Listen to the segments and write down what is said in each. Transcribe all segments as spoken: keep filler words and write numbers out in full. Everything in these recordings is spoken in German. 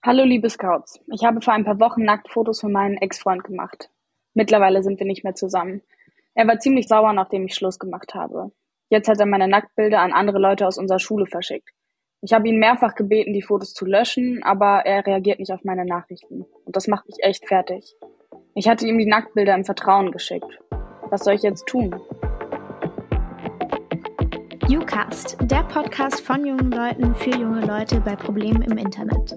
Hallo liebe Scouts, ich habe vor ein paar Wochen Nacktfotos von meinem Ex-Freund gemacht. Mittlerweile sind wir nicht mehr zusammen. Er war ziemlich sauer, nachdem ich Schluss gemacht habe. Jetzt hat er meine Nacktbilder an andere Leute aus unserer Schule verschickt. Ich habe ihn mehrfach gebeten, die Fotos zu löschen, aber er reagiert nicht auf meine Nachrichten. Und das macht mich echt fertig. Ich hatte ihm die Nacktbilder im Vertrauen geschickt. Was soll ich jetzt tun? YouCast, der Podcast von jungen Leuten für junge Leute bei Problemen im Internet.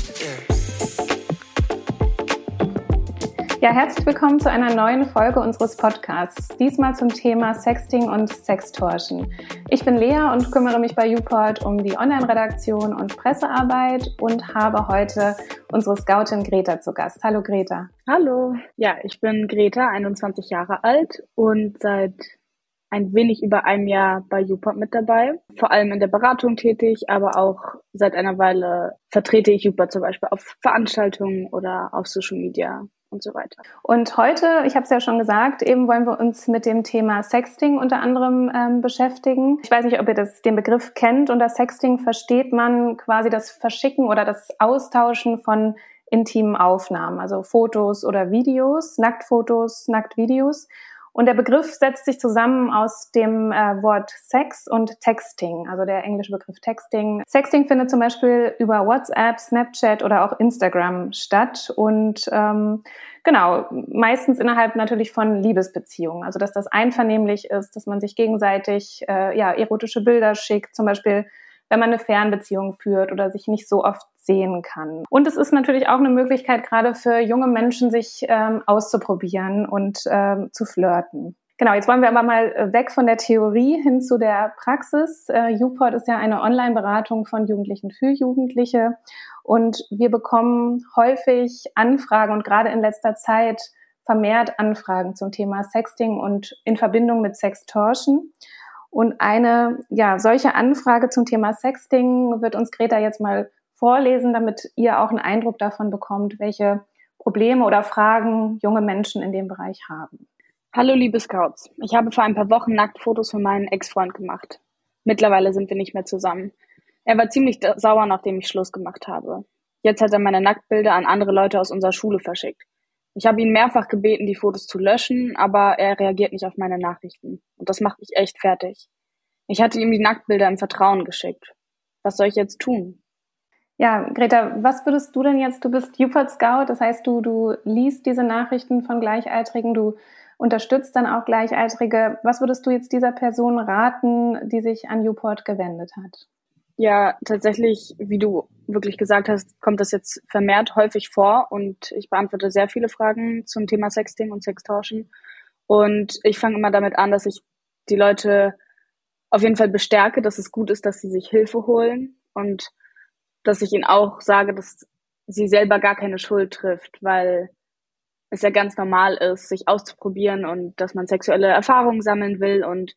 Ja, herzlich willkommen zu einer neuen Folge unseres Podcasts. Diesmal zum Thema Sexting und Sextortion. Ich bin Lea und kümmere mich bei YouPort um die Online-Redaktion und Pressearbeit und habe heute unsere Scoutin Greta zu Gast. Hallo Greta. Hallo. Ja, ich bin Greta, einundzwanzig Jahre alt und seit ein wenig über einem Jahr bei YouPort mit dabei. Vor allem in der Beratung tätig, aber auch seit einer Weile vertrete ich YouPort zum Beispiel auf Veranstaltungen oder auf Social Media und so weiter. Und heute, ich habe es ja schon gesagt, eben wollen wir uns mit dem Thema Sexting unter anderem ähm, beschäftigen. Ich weiß nicht, ob ihr das, den Begriff kennt. Unter Sexting versteht man quasi das Verschicken oder das Austauschen von intimen Aufnahmen, also Fotos oder Videos, Nacktfotos, Nacktvideos. Und der Begriff setzt sich zusammen aus dem äh, Wort Sex und Texting, also der englische Begriff Texting. Sexting findet zum Beispiel über WhatsApp, Snapchat oder auch Instagram statt und ähm, genau, meistens innerhalb natürlich von Liebesbeziehungen, also dass das einvernehmlich ist, dass man sich gegenseitig äh, ja erotische Bilder schickt, zum Beispiel wenn man eine Fernbeziehung führt oder sich nicht so oft sehen kann. Und es ist natürlich auch eine Möglichkeit, gerade für junge Menschen, sich ähm, auszuprobieren und ähm, zu flirten. Genau, jetzt wollen wir aber mal weg von der Theorie hin zu der Praxis. Äh, YouPort ist ja eine Online-Beratung von Jugendlichen für Jugendliche und wir bekommen häufig Anfragen und gerade in letzter Zeit vermehrt Anfragen zum Thema Sexting und in Verbindung mit Sextortion. Und eine ja solche Anfrage zum Thema Sexting wird uns Greta jetzt mal vorlesen, damit ihr auch einen Eindruck davon bekommt, welche Probleme oder Fragen junge Menschen in dem Bereich haben. Hallo liebe Scouts, ich habe vor ein paar Wochen Nacktfotos von meinem Ex-Freund gemacht. Mittlerweile sind wir nicht mehr zusammen. Er war ziemlich sauer, nachdem ich Schluss gemacht habe. Jetzt hat er meine Nacktbilder an andere Leute aus unserer Schule verschickt. Ich habe ihn mehrfach gebeten, die Fotos zu löschen, aber er reagiert nicht auf meine Nachrichten. Und das macht mich echt fertig. Ich hatte ihm die Nacktbilder im Vertrauen geschickt. Was soll ich jetzt tun? Ja, Greta, was würdest du denn jetzt, du bist YouPort Scout, das heißt, du, du liest diese Nachrichten von Gleichaltrigen, du unterstützt dann auch Gleichaltrige. Was würdest du jetzt dieser Person raten, die sich an YouPort gewendet hat? Ja, tatsächlich, wie du wirklich gesagt hast, kommt das jetzt vermehrt häufig vor und ich beantworte sehr viele Fragen zum Thema Sexting und Sextortion. Und ich fange immer damit an, dass ich die Leute auf jeden Fall bestärke, dass es gut ist, dass sie sich Hilfe holen und dass ich ihnen auch sage, dass sie selber gar keine Schuld trifft, weil es ja ganz normal ist, sich auszuprobieren und dass man sexuelle Erfahrungen sammeln will und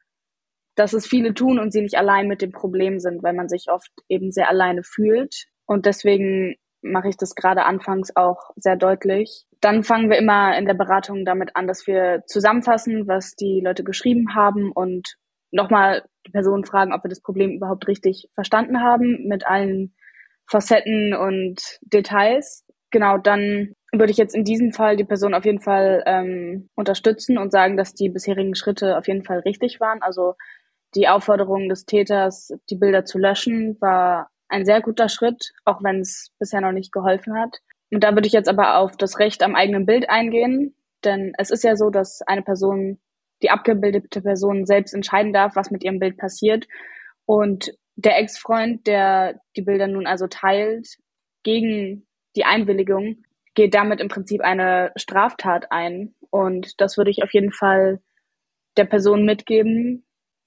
dass es viele tun und sie nicht allein mit dem Problem sind, weil man sich oft eben sehr alleine fühlt. Und deswegen mache ich das gerade anfangs auch sehr deutlich. Dann fangen wir immer in der Beratung damit an, dass wir zusammenfassen, was die Leute geschrieben haben und nochmal die Person fragen, ob wir das Problem überhaupt richtig verstanden haben, mit allen Facetten und Details. Genau, dann würde ich jetzt in diesem Fall die Person auf jeden Fall ähm, unterstützen und sagen, dass die bisherigen Schritte auf jeden Fall richtig waren. Also die Aufforderung des Täters, die Bilder zu löschen, war ein sehr guter Schritt, auch wenn es bisher noch nicht geholfen hat. Und da würde ich jetzt aber auf das Recht am eigenen Bild eingehen, denn es ist ja so, dass eine Person, die abgebildete Person selbst entscheiden darf, was mit ihrem Bild passiert. Und der Ex-Freund, der die Bilder nun also teilt, gegen die Einwilligung, geht damit im Prinzip eine Straftat ein. Und das würde ich auf jeden Fall der Person mitgeben.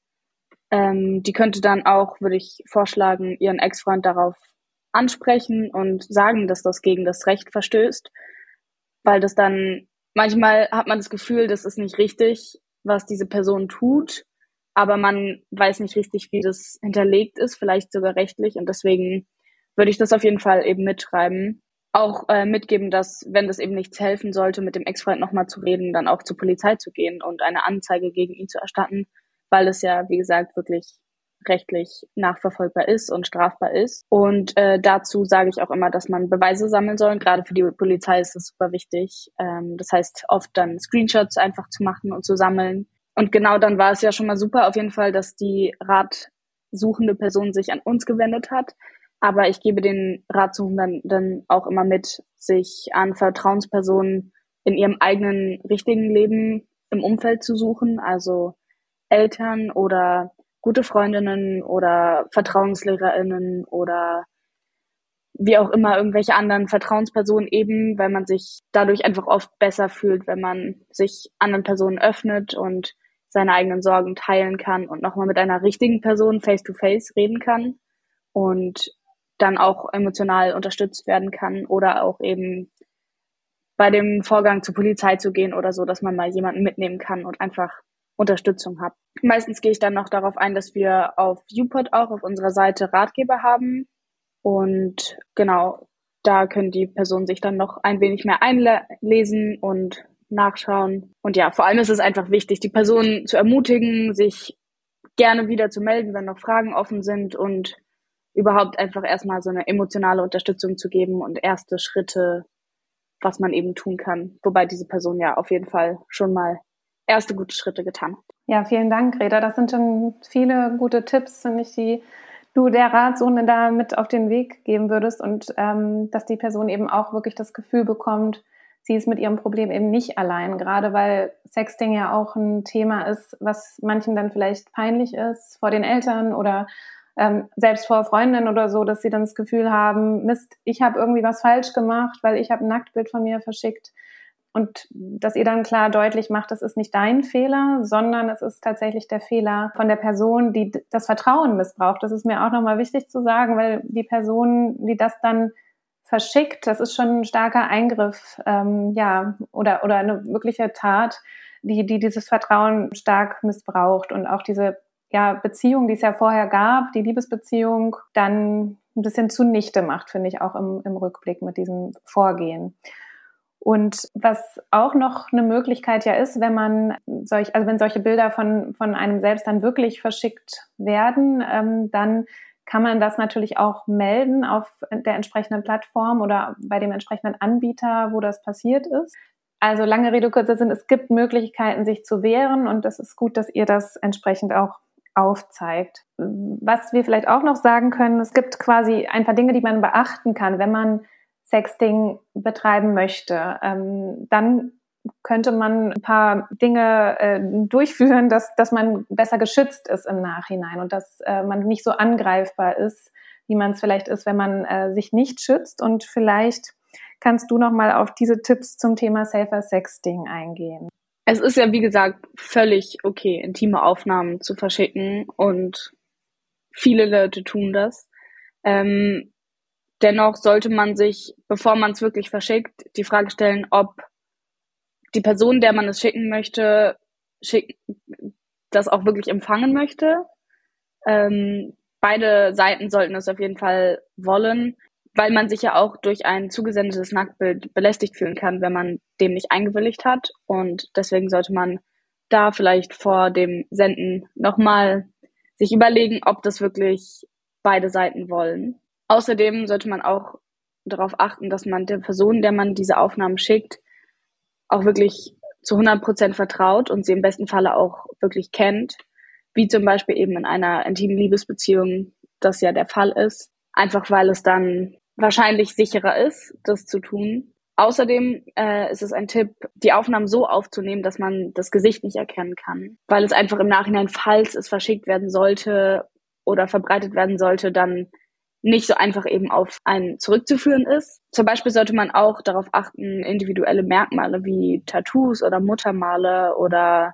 Ähm, die könnte dann auch, würde ich vorschlagen, ihren Ex-Freund darauf ansprechen und sagen, dass das gegen das Recht verstößt, weil das dann, manchmal hat man das Gefühl, das ist nicht richtig, was diese Person tut, aber man weiß nicht richtig, wie das hinterlegt ist, vielleicht sogar rechtlich und deswegen würde ich das auf jeden Fall eben mitschreiben. Auch äh, mitgeben, dass, wenn das eben nichts helfen sollte, mit dem Ex-Freund nochmal zu reden, dann auch zur Polizei zu gehen und eine Anzeige gegen ihn zu erstatten, weil es ja, wie gesagt, wirklich rechtlich nachverfolgbar ist und strafbar ist. Und äh, dazu sage ich auch immer, dass man Beweise sammeln soll. Gerade für die Polizei ist das super wichtig. Ähm, das heißt, oft dann Screenshots einfach zu machen und zu sammeln. Und genau dann war es ja schon mal super auf jeden Fall, dass die ratsuchende Person sich an uns gewendet hat. Aber ich gebe den Ratsuchenden dann auch immer mit, sich an Vertrauenspersonen in ihrem eigenen richtigen Leben im Umfeld zu suchen, also Eltern oder gute Freundinnen oder VertrauenslehrerInnen oder wie auch immer irgendwelche anderen Vertrauenspersonen eben, weil man sich dadurch einfach oft besser fühlt, wenn man sich anderen Personen öffnet und seine eigenen Sorgen teilen kann und nochmal mit einer richtigen Person face-to-face reden kann und dann auch emotional unterstützt werden kann oder auch eben bei dem Vorgang zur Polizei zu gehen oder so, dass man mal jemanden mitnehmen kann und einfach Unterstützung hat. Meistens gehe ich dann noch darauf ein, dass wir auf YouPod auch auf unserer Seite Ratgeber haben und genau, da können die Personen sich dann noch ein wenig mehr einlesen und nachschauen. Und ja, vor allem ist es einfach wichtig, die Personen zu ermutigen, sich gerne wieder zu melden, wenn noch Fragen offen sind und überhaupt einfach erstmal so eine emotionale Unterstützung zu geben und erste Schritte, was man eben tun kann. Wobei diese Person ja auf jeden Fall schon mal erste gute Schritte getan hat. Ja, vielen Dank, Greta. Das sind schon viele gute Tipps, finde ich, die du der Ratsuchenden da mit auf den Weg geben würdest und ähm, dass die Person eben auch wirklich das Gefühl bekommt, sie ist mit ihrem Problem eben nicht allein, gerade weil Sexting ja auch ein Thema ist, was manchen dann vielleicht peinlich ist vor den Eltern oder ähm, selbst vor Freundinnen oder so, dass sie dann das Gefühl haben, Mist, ich habe irgendwie was falsch gemacht, weil ich habe ein Nacktbild von mir verschickt. Und dass ihr dann klar deutlich macht, das ist nicht dein Fehler, sondern es ist tatsächlich der Fehler von der Person, die das Vertrauen missbraucht. Das ist mir auch nochmal wichtig zu sagen, weil die Person, die das dann verschickt, das ist schon ein starker Eingriff, ähm, ja, oder, oder eine wirkliche Tat, die, die dieses Vertrauen stark missbraucht und auch diese, ja, Beziehung, die es ja vorher gab, die Liebesbeziehung, dann ein bisschen zunichte macht, finde ich auch im, im Rückblick mit diesem Vorgehen. Und was auch noch eine Möglichkeit ja ist, wenn man solch, also wenn solche Bilder von, von einem selbst dann wirklich verschickt werden, ähm, dann kann man das natürlich auch melden auf der entsprechenden Plattform oder bei dem entsprechenden Anbieter, wo das passiert ist. Also lange Rede, kurzer Sinn, es gibt Möglichkeiten, sich zu wehren und es ist gut, dass ihr das entsprechend auch aufzeigt. Was wir vielleicht auch noch sagen können, es gibt quasi ein paar Dinge, die man beachten kann, wenn man Sexting betreiben möchte. Ähm, dann könnte man ein paar Dinge äh, durchführen, dass, dass man besser geschützt ist im Nachhinein und dass äh, man nicht so angreifbar ist, wie man es vielleicht ist, wenn man äh, sich nicht schützt. Und vielleicht kannst du noch mal auf diese Tipps zum Thema Safer Sexting eingehen. Es ist ja, wie gesagt, völlig okay, intime Aufnahmen zu verschicken und viele Leute tun das. Ähm, dennoch sollte man sich, bevor man es wirklich verschickt, die Frage stellen, ob die Person, der man es schicken möchte, schick, das auch wirklich empfangen möchte. Ähm, beide Seiten sollten es auf jeden Fall wollen, weil man sich ja auch durch ein zugesendetes Nacktbild belästigt fühlen kann, wenn man dem nicht eingewilligt hat. Und deswegen sollte man da vielleicht vor dem Senden nochmal sich überlegen, ob das wirklich beide Seiten wollen. Außerdem sollte man auch darauf achten, dass man der Person, der man diese Aufnahmen schickt, auch wirklich zu hundert Prozent vertraut und sie im besten Falle auch wirklich kennt, wie zum Beispiel eben in einer intimen Liebesbeziehung das ja der Fall ist, einfach weil es dann wahrscheinlich sicherer ist, das zu tun. Außerdem äh, ist es ein Tipp, die Aufnahmen so aufzunehmen, dass man das Gesicht nicht erkennen kann, weil es einfach im Nachhinein, falls es verschickt werden sollte oder verbreitet werden sollte, dann nicht so einfach eben auf einen zurückzuführen ist. Zum Beispiel sollte man auch darauf achten, individuelle Merkmale wie Tattoos oder Muttermale oder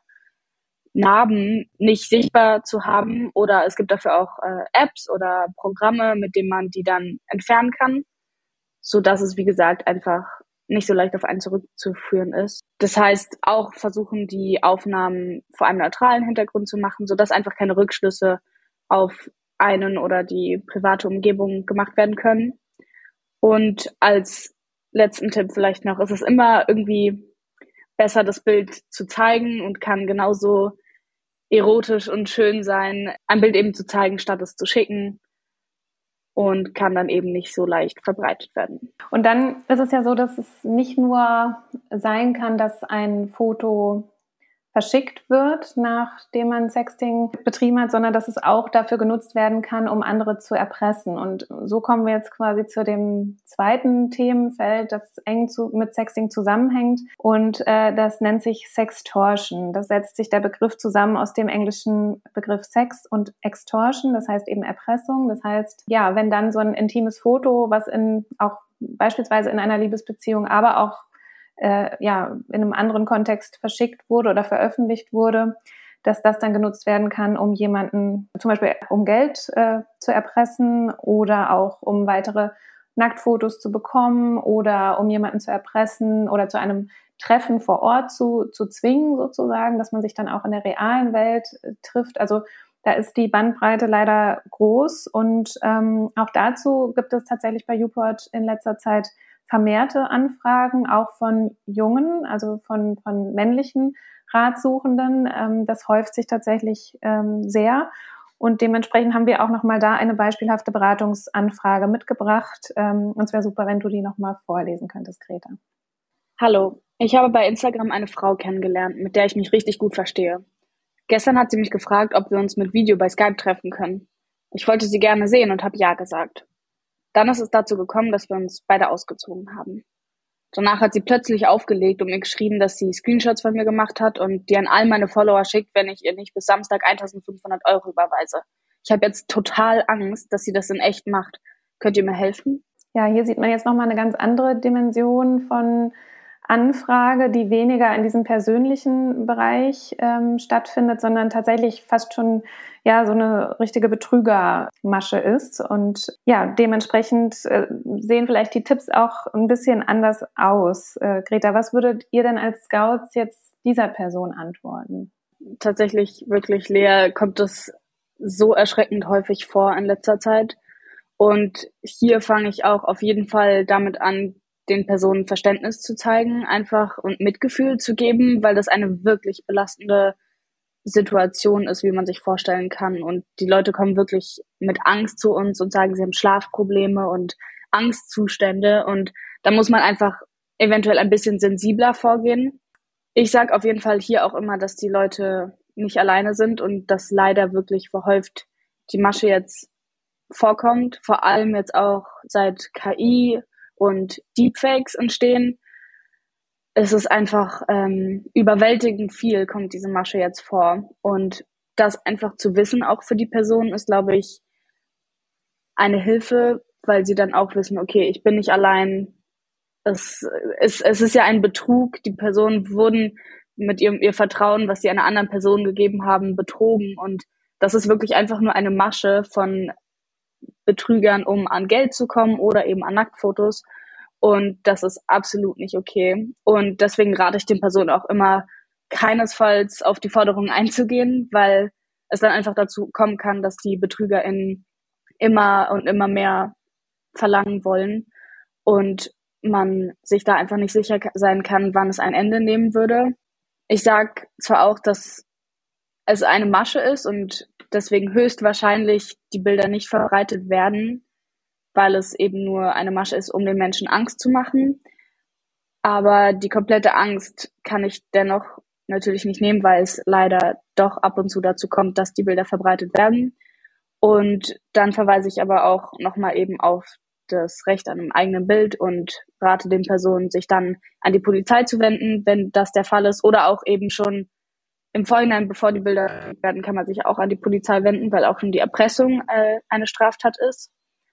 Narben nicht sichtbar zu haben. Oder es gibt dafür auch äh, Apps oder Programme, mit denen man die dann entfernen kann, so dass es, wie gesagt, einfach nicht so leicht auf einen zurückzuführen ist. Das heißt, auch versuchen, die Aufnahmen vor einem neutralen Hintergrund zu machen, sodass einfach keine Rückschlüsse auf einen oder die private Umgebung gemacht werden können. Und als letzten Tipp vielleicht noch, ist es immer irgendwie besser, das Bild zu zeigen und kann genauso erotisch und schön sein, ein Bild eben zu zeigen, statt es zu schicken, und kann dann eben nicht so leicht verbreitet werden. Und dann ist es ja so, dass es nicht nur sein kann, dass ein Foto verschickt wird, nachdem man Sexting betrieben hat, sondern dass es auch dafür genutzt werden kann, um andere zu erpressen. Und so kommen wir jetzt quasi zu dem zweiten Themenfeld, das eng zu, mit Sexting zusammenhängt. Und äh, das nennt sich Sextortion. Das setzt sich der Begriff zusammen aus dem englischen Begriff Sex und Extortion, das heißt eben Erpressung. Das heißt, ja, wenn dann so ein intimes Foto, was in auch beispielsweise in einer Liebesbeziehung, aber auch Äh, ja, in einem anderen Kontext verschickt wurde oder veröffentlicht wurde, dass das dann genutzt werden kann, um jemanden, zum Beispiel um Geld äh, zu erpressen oder auch um weitere Nacktfotos zu bekommen oder um jemanden zu erpressen oder zu einem Treffen vor Ort zu, zu zwingen sozusagen, dass man sich dann auch in der realen Welt äh, trifft. Also da ist die Bandbreite leider groß und ähm, auch dazu gibt es tatsächlich bei YouPort in letzter Zeit vermehrte Anfragen, auch von Jungen, also von, von männlichen Ratsuchenden. Ähm, das häuft sich tatsächlich ähm, sehr. Und dementsprechend haben wir auch nochmal da eine beispielhafte Beratungsanfrage mitgebracht. Ähm, und es wäre super, wenn du die nochmal vorlesen könntest, Greta. Hallo, ich habe bei Instagram eine Frau kennengelernt, mit der ich mich richtig gut verstehe. Gestern hat sie mich gefragt, ob wir uns mit Video bei Skype treffen können. Ich wollte sie gerne sehen und habe ja gesagt. Dann ist es dazu gekommen, dass wir uns beide ausgezogen haben. Danach hat sie plötzlich aufgelegt und mir geschrieben, dass sie Screenshots von mir gemacht hat und die an all meine Follower schickt, wenn ich ihr nicht bis Samstag eintausendfünfhundert Euro überweise. Ich habe jetzt total Angst, dass sie das in echt macht. Könnt ihr mir helfen? Ja, hier sieht man jetzt nochmal eine ganz andere Dimension von Anfrage, die weniger in diesem persönlichen Bereich ähm, stattfindet, sondern tatsächlich fast schon ja so eine richtige Betrügermasche ist. Und ja, dementsprechend äh, sehen vielleicht die Tipps auch ein bisschen anders aus. Äh, Greta, was würdet ihr denn als Scouts jetzt dieser Person antworten? Tatsächlich, wirklich, Lea, kommt es so erschreckend häufig vor in letzter Zeit. Und hier fange ich auch auf jeden Fall damit an, den Personen Verständnis zu zeigen, einfach und Mitgefühl zu geben, weil das eine wirklich belastende Situation ist, wie man sich vorstellen kann. Und die Leute kommen wirklich mit Angst zu uns und sagen, sie haben Schlafprobleme und Angstzustände. Und da muss man einfach eventuell ein bisschen sensibler vorgehen. Ich sage auf jeden Fall hier auch immer, dass die Leute nicht alleine sind und dass leider wirklich verhäuft die Masche jetzt vorkommt, vor allem jetzt auch seit K I und Deepfakes entstehen. Es ist einfach ähm, überwältigend viel, kommt diese Masche jetzt vor. Und das einfach zu wissen, auch für die Person, ist, glaube ich, eine Hilfe, weil sie dann auch wissen, okay, ich bin nicht allein. Es, es, es ist ja ein Betrug. Die Personen wurden mit ihrem ihr Vertrauen, was sie einer anderen Person gegeben haben, betrogen. Und das ist wirklich einfach nur eine Masche von Betrügern, um an Geld zu kommen oder eben an Nacktfotos. Und das ist absolut nicht okay. Und deswegen rate ich den Personen auch immer, keinesfalls auf die Forderungen einzugehen, weil es dann einfach dazu kommen kann, dass die BetrügerInnen immer und immer mehr verlangen wollen und man sich da einfach nicht sicher sein kann, wann es ein Ende nehmen würde. Ich sage zwar auch, dass es eine Masche ist und deswegen höchstwahrscheinlich die Bilder nicht verbreitet werden, weil es eben nur eine Masche ist, um den Menschen Angst zu machen. Aber die komplette Angst kann ich dennoch natürlich nicht nehmen, weil es leider doch ab und zu dazu kommt, dass die Bilder verbreitet werden. Und dann verweise ich aber auch nochmal eben auf das Recht an einem eigenen Bild und rate den Personen, sich dann an die Polizei zu wenden, wenn das der Fall ist. Oder auch eben schon im Vorhinein, bevor die Bilder werden, kann man sich auch an die Polizei wenden, weil auch schon die Erpressung äh, eine Straftat ist.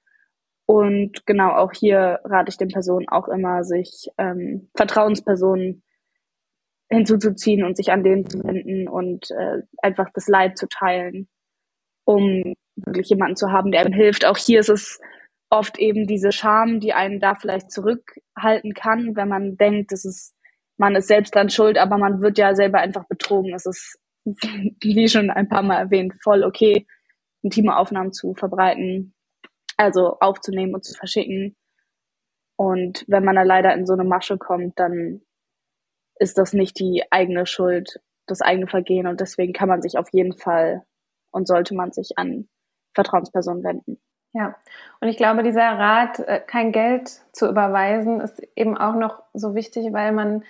Und genau, auch hier rate ich den Personen auch immer, sich ähm, Vertrauenspersonen hinzuzuziehen und sich an denen zu wenden und äh, einfach das Leid zu teilen, um wirklich jemanden zu haben, der einem hilft. Auch hier ist es oft eben diese Scham, die einen da vielleicht zurückhalten kann, wenn man denkt, das ist, man ist selbst dann schuld, aber man wird ja selber einfach betrogen. Es ist, wie schon ein paar Mal erwähnt, voll okay, intime Aufnahmen zu verbreiten, also aufzunehmen und zu verschicken. Und wenn man da leider in so eine Masche kommt, dann ist das nicht die eigene Schuld das eigene Vergehen und deswegen kann man sich auf jeden Fall und sollte man sich an Vertrauenspersonen wenden. Ja, und ich glaube, dieser Rat, kein Geld zu überweisen, ist eben auch noch so wichtig, weil man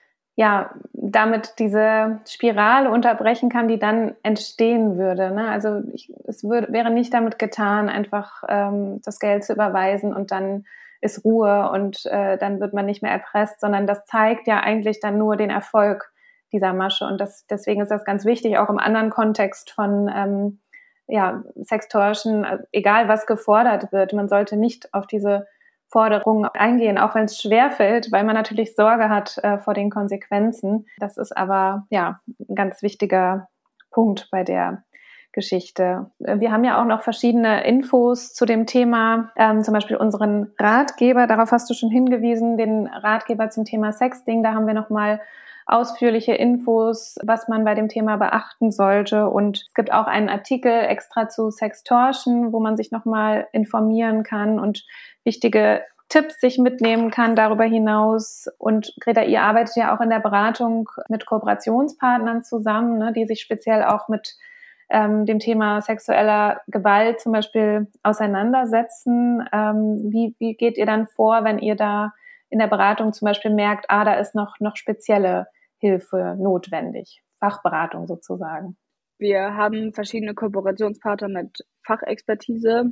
ja damit diese Spirale unterbrechen kann, die dann entstehen würde. Ne? Also ich, es würde, wäre nicht damit getan, einfach ähm, das Geld zu überweisen und dann ist Ruhe und äh, dann wird man nicht mehr erpresst, sondern das zeigt ja eigentlich dann nur den Erfolg dieser Masche. Und das, deswegen ist das ganz wichtig, auch im anderen Kontext von ähm, ja, Sextortion, egal was gefordert wird. Man sollte nicht auf diese Forderungen eingehen, auch wenn es schwerfällt, weil man natürlich Sorge hat äh, vor den Konsequenzen. Das ist aber ja ein ganz wichtiger Punkt bei der Geschichte. Wir haben ja auch noch verschiedene Infos zu dem Thema, ähm, zum Beispiel unseren Ratgeber, darauf hast du schon hingewiesen, den Ratgeber zum Thema Sexting, da haben wir nochmal ausführliche Infos, was man bei dem Thema beachten sollte. Und es gibt auch einen Artikel extra zu Sextortion, wo man sich nochmal informieren kann und wichtige Tipps sich mitnehmen kann darüber hinaus. Und Greta, ihr arbeitet ja auch in der Beratung mit Kooperationspartnern zusammen, ne, die sich speziell auch mit ähm, dem Thema sexueller Gewalt zum Beispiel auseinandersetzen. Ähm, wie, wie geht ihr dann vor, wenn ihr da in der Beratung zum Beispiel merkt, ah, da ist noch, noch spezielle Hilfe notwendig, Fachberatung sozusagen? Wir haben verschiedene Kooperationspartner mit Fachexpertise,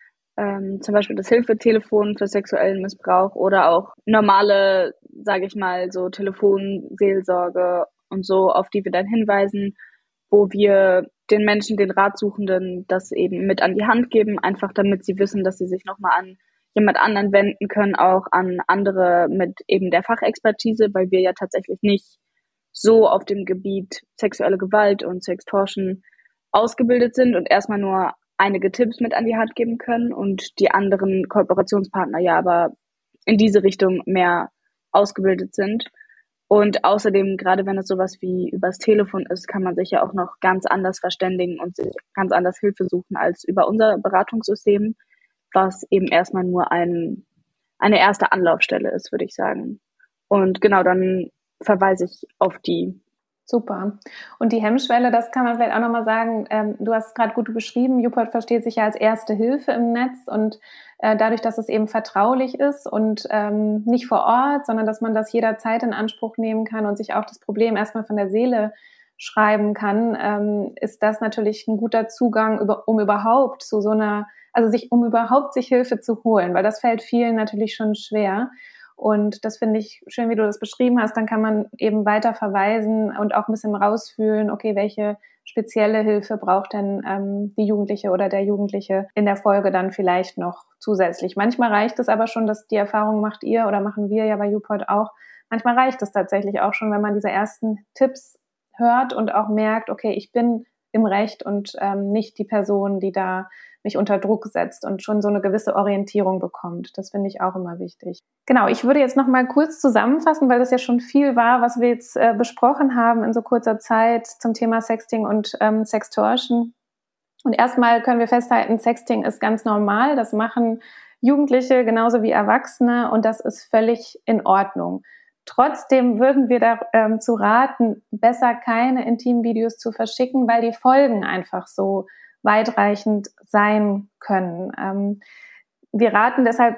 ähm, zum Beispiel das Hilfetelefon für sexuellen Missbrauch oder auch normale, sage ich mal, so Telefonseelsorge und so, auf die wir dann hinweisen, wo wir den Menschen, den Ratsuchenden, das eben mit an die Hand geben, einfach damit sie wissen, dass sie sich nochmal an jemand anderen wenden können, auch an andere mit eben der Fachexpertise, weil wir ja tatsächlich nicht so auf dem Gebiet sexuelle Gewalt und Sextortion ausgebildet sind und erstmal nur einige Tipps mit an die Hand geben können und die anderen Kooperationspartner ja aber in diese Richtung mehr ausgebildet sind. Und außerdem, gerade wenn es sowas wie übers Telefon ist, kann man sich ja auch noch ganz anders verständigen und sich ganz anders Hilfe suchen als über unser Beratungssystem, was eben erstmal nur ein, eine erste Anlaufstelle ist, würde ich sagen. Und genau, dann verweise ich auf die. Super. Und die Hemmschwelle, das kann man vielleicht auch nochmal sagen, ähm, du hast es gerade gut beschrieben, YouPort versteht sich ja als erste Hilfe im Netz und äh, dadurch, dass es eben vertraulich ist und ähm, nicht vor Ort, sondern dass man das jederzeit in Anspruch nehmen kann und sich auch das Problem erstmal von der Seele schreiben kann, ähm, ist das natürlich ein guter Zugang, über, um überhaupt zu so einer, also sich, um überhaupt sich Hilfe zu holen, weil das fällt vielen natürlich schon schwer. Und das finde ich schön, wie du das beschrieben hast. Dann kann man eben weiter verweisen und auch ein bisschen rausfühlen, okay, welche spezielle Hilfe braucht denn ähm, die Jugendliche oder der Jugendliche in der Folge dann vielleicht noch zusätzlich. Manchmal reicht es aber schon, dass die Erfahrung macht ihr oder machen wir ja bei YouPort auch. Manchmal reicht es tatsächlich auch schon, wenn man diese ersten Tipps hört und auch merkt, okay, ich bin im Recht und ähm, nicht die Person, die da mich unter Druck setzt und schon so eine gewisse Orientierung bekommt. Das finde ich auch immer wichtig. Genau, ich würde jetzt noch mal kurz zusammenfassen, weil das ja schon viel war, was wir jetzt äh, besprochen haben in so kurzer Zeit zum Thema Sexting und ähm, Sextortion. Und erstmal können wir festhalten, Sexting ist ganz normal. Das machen Jugendliche genauso wie Erwachsene und das ist völlig in Ordnung. Trotzdem würden wir dazu ähm, raten, besser keine intimen Videos zu verschicken, weil die Folgen einfach so weitreichend sein können. Ähm, wir raten deshalb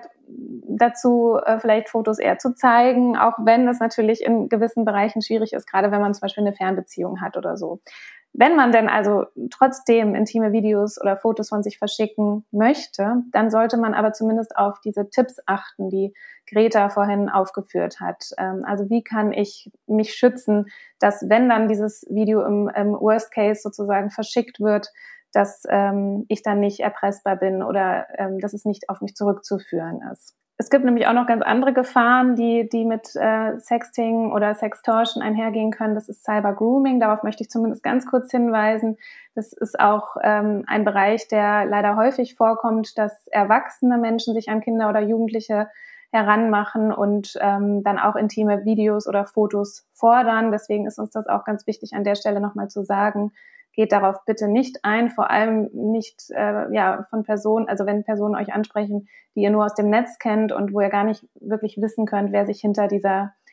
dazu, äh, vielleicht Fotos eher zu zeigen, auch wenn es natürlich in gewissen Bereichen schwierig ist, gerade wenn man zum Beispiel eine Fernbeziehung hat oder so. Wenn man denn also trotzdem intime Videos oder Fotos von sich verschicken möchte, dann sollte man aber zumindest auf diese Tipps achten, die Greta vorhin aufgeführt hat. Ähm, also wie kann ich mich schützen, dass wenn dann dieses Video im, im Worst Case sozusagen verschickt wird, dass ähm, ich dann nicht erpressbar bin oder ähm, dass es nicht auf mich zurückzuführen ist. Es gibt nämlich auch noch ganz andere Gefahren, die, die mit äh, Sexting oder Sextortion einhergehen können. Das ist Cyber-Grooming. Darauf möchte ich zumindest ganz kurz hinweisen. Das ist auch ähm, ein Bereich, der leider häufig vorkommt, dass erwachsene Menschen sich an Kinder oder Jugendliche heranmachen und ähm, dann auch intime Videos oder Fotos fordern. Deswegen ist uns das auch ganz wichtig, an der Stelle nochmal zu sagen, geht darauf bitte nicht ein, vor allem nicht äh, ja von Personen, also wenn Personen euch ansprechen, die ihr nur aus dem Netz kennt und wo ihr gar nicht wirklich wissen könnt, wer sich hinter dieser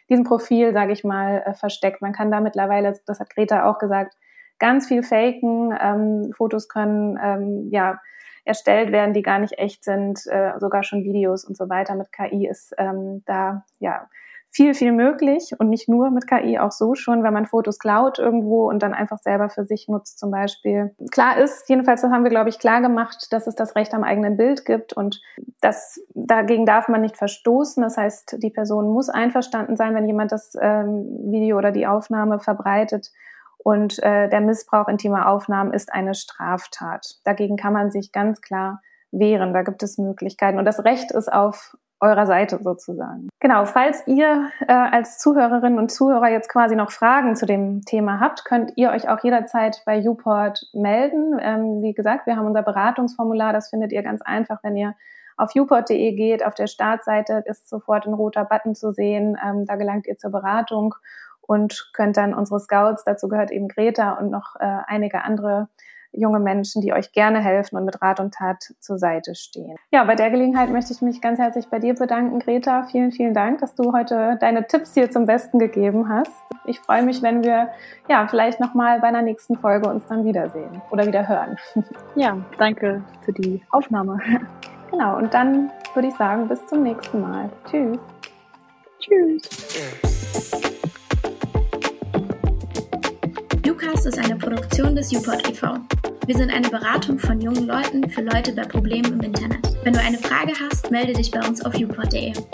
diesem Profil, sage ich mal, äh, versteckt. Man kann da mittlerweile, das hat Greta auch gesagt, ganz viel faken. Ähm, Fotos können ähm, ja erstellt werden, die gar nicht echt sind, äh, sogar schon Videos und so weiter. Mit K I ist ähm, da ja viel, viel möglich und nicht nur mit K I, auch so schon, wenn man Fotos klaut irgendwo und dann einfach selber für sich nutzt zum Beispiel. Klar ist, jedenfalls das haben wir, glaube ich, klar gemacht, dass es das Recht am eigenen Bild gibt und das, dagegen darf man nicht verstoßen. Das heißt, die Person muss einverstanden sein, wenn jemand das ähm, Video oder die Aufnahme verbreitet. Und äh, der Missbrauch intimer Aufnahmen ist eine Straftat. Dagegen kann man sich ganz klar wehren. Da gibt es Möglichkeiten. Und das Recht ist auf eurer Seite sozusagen. Genau, falls ihr äh, als Zuhörerinnen und Zuhörer jetzt quasi noch Fragen zu dem Thema habt, könnt ihr euch auch jederzeit bei YouPort melden. Ähm, wie gesagt, wir haben unser Beratungsformular. Das findet ihr ganz einfach, wenn ihr auf youport punkt de geht. Auf der Startseite ist sofort ein roter Button zu sehen. Ähm, da gelangt ihr zur Beratung und könnt dann unsere Scouts, dazu gehört eben Greta und noch äh, einige andere junge Menschen, die euch gerne helfen und mit Rat und Tat zur Seite stehen. Ja, bei der Gelegenheit möchte ich mich ganz herzlich bei dir bedanken, Greta. Vielen, vielen Dank, dass du heute deine Tipps hier zum Besten gegeben hast. Ich freue mich, wenn wir ja vielleicht nochmal bei einer nächsten Folge uns dann wiedersehen oder wieder hören. Ja, danke für die Aufnahme. Genau, und dann würde ich sagen, bis zum nächsten Mal. Tschüss. Tschüss. YouCast ist eine Produktion des YouPort e V. Wir sind eine Beratung von jungen Leuten für Leute bei Problemen im Internet. Wenn du eine Frage hast, melde dich bei uns auf youport punkt de.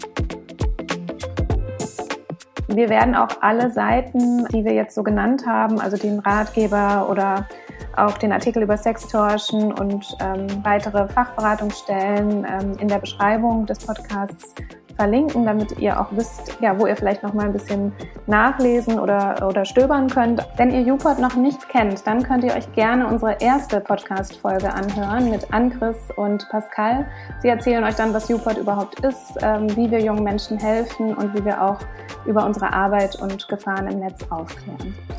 Wir werden auch alle Seiten, die wir jetzt so genannt haben, also den Ratgeber oder auch den Artikel über Sextortion und ähm, weitere Fachberatungsstellen ähm, in der Beschreibung des Podcasts verlinken, damit ihr auch wisst, ja, wo ihr vielleicht noch mal ein bisschen nachlesen oder, oder stöbern könnt. Wenn ihr YouPort noch nicht kennt, dann könnt ihr euch gerne unsere erste Podcast-Folge anhören mit Ann-Chris und Pascal. Sie erzählen euch dann, was YouPort überhaupt ist, ähm, wie wir jungen Menschen helfen und wie wir auch über unsere Arbeit und Gefahren im Netz aufklären.